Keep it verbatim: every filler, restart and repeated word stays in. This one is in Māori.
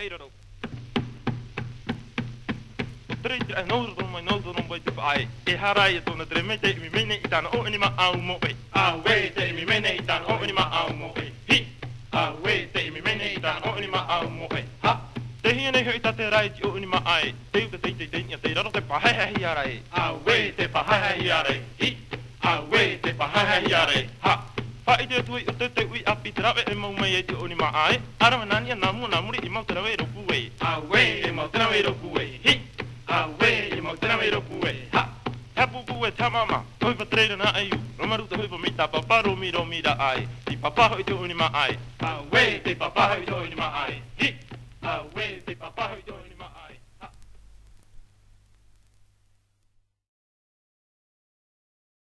eiro. Três é novo, mas não não vai tipo ai. E harai to na tremete mi mene itana o anima au mo e. Awe te mi mene itana o anima au mo e. Hi. Awe te mi mene itana o anima au mo e. Ha. Te hiene hoi ta te rai ti o anima ai. Te te te te te te ro te pa hai hai arai. Awe te pa hai hai arai. Hi. Awe te pa hai hai arai. Ha. Pa i te tui o te te ui api te rawe e mau mai e te o ni ma ai. Ara nani namu namuri i mau te rawe roku e. Awe e mau te rawe roku e. Hi. Awe e mau te rawe roku e. Ha. Hapu pu e tamama. Hoi pa treira na ai u. Romaru te hoi pa mita paparo mi ro mira ai. Ti papa hoi te o ni ma ai. Awe te papa hoi te o ni ma ai. Hi. Awe